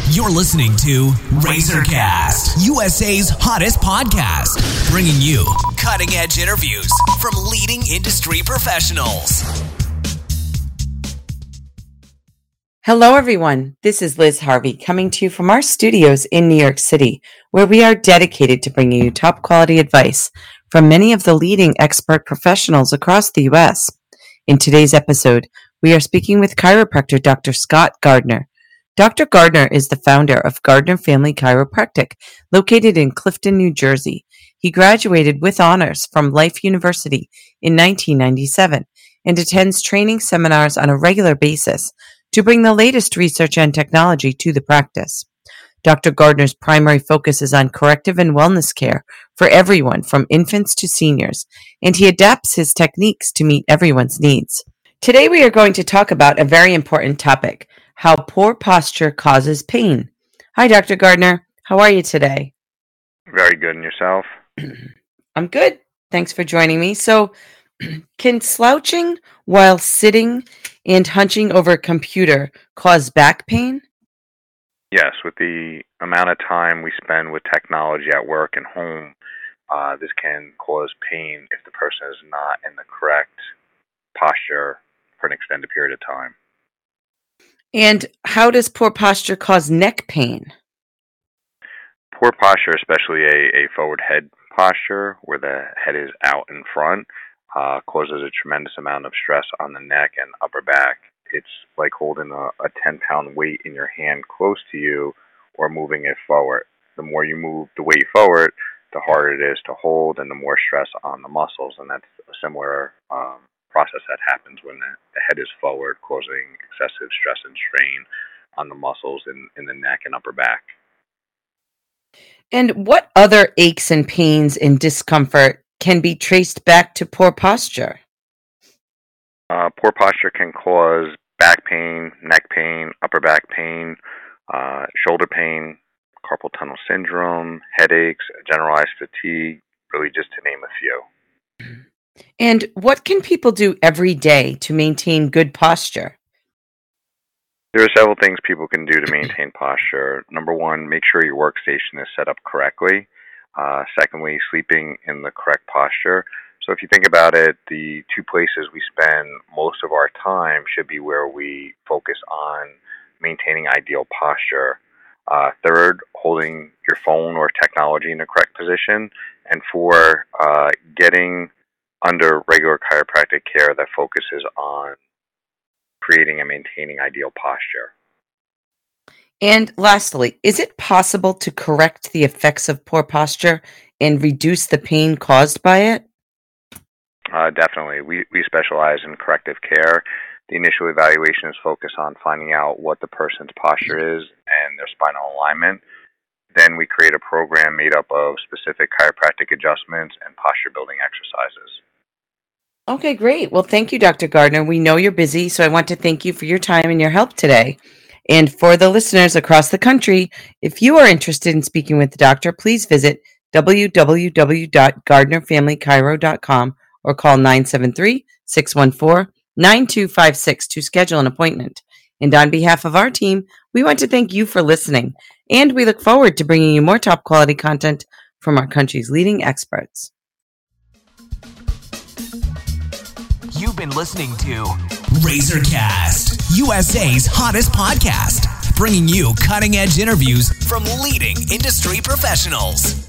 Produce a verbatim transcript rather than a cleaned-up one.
You're listening to RazorCast, U S A's hottest podcast, bringing you cutting-edge interviews from leading industry professionals. Hello, everyone. This is Liz Harvey coming to you from our studios in New York City, where we are dedicated to bringing you top-quality advice from many of the leading expert professionals across the U S. In today's episode, we are speaking with chiropractor Doctor Scott Gardner. Doctor Gardner is the founder of Gardner Family Chiropractic, located in Clifton, New Jersey. He graduated with honors from Life University in nineteen ninety-seven and attends training seminars on a regular basis to bring the latest research and technology to the practice. Doctor Gardner's primary focus is on corrective and wellness care for everyone from infants to seniors, and he adapts his techniques to meet everyone's needs. Today we are going to talk about a very important topic: how poor posture causes pain. Hi, Doctor Gardner. How are you today? Very good. And yourself? I'm good. Thanks for joining me. So, can slouching while sitting and hunching over a computer cause back pain? Yes. With the amount of time we spend with technology at work and home, uh, this can cause pain if the person is not in the correct posture for an extended period of time. And how does poor posture cause neck pain? Poor posture, especially a, a forward head posture where the head is out in front, uh, causes a tremendous amount of stress on the neck and upper back. It's like holding a, a ten-pound weight in your hand close to you or moving it forward. The more you move the weight forward, the harder it is to hold and the more stress on the muscles. And that's a similar um, process that happens when the, the head is forward, causing excessive stress and strain on the muscles in, in the neck and upper back. And what other aches and pains and discomfort can be traced back to poor posture? Uh, poor posture can cause back pain, neck pain, upper back pain, uh, shoulder pain, carpal tunnel syndrome, headaches, generalized fatigue, really just to name a few. And what can people do every day to maintain good posture? There are several things people can do to maintain posture. Number one, make sure your workstation is set up correctly. Uh, secondly, sleeping in the correct posture. So if you think about it, the two places we spend most of our time should be where we focus on maintaining ideal posture. Uh, third, holding your phone or technology in the correct position. And four, uh, getting under regular chiropractic care that focuses on creating and maintaining ideal posture. And lastly, is it possible to correct the effects of poor posture and reduce the pain caused by it? Uh, definitely. We, we specialize in corrective care. The initial evaluation is focused on finding out what the person's posture is and their spinal alignment. Then we create a program made up of specific chiropractic adjustments and posture building exercises. Okay, great. Well, thank you, Doctor Gardner. We know you're busy, so I want to thank you for your time and your help today. And for the listeners across the country, if you are interested in speaking with the doctor, please visit w w w dot gardner family chiro dot com or call nine seven three, six one four, nine two five six to schedule an appointment. And on behalf of our team, we want to thank you for listening, and we look forward to bringing you more top quality content from our country's leading experts. You've been listening to RazorCast, U S A's hottest podcast, bringing you cutting-edge interviews from leading industry professionals.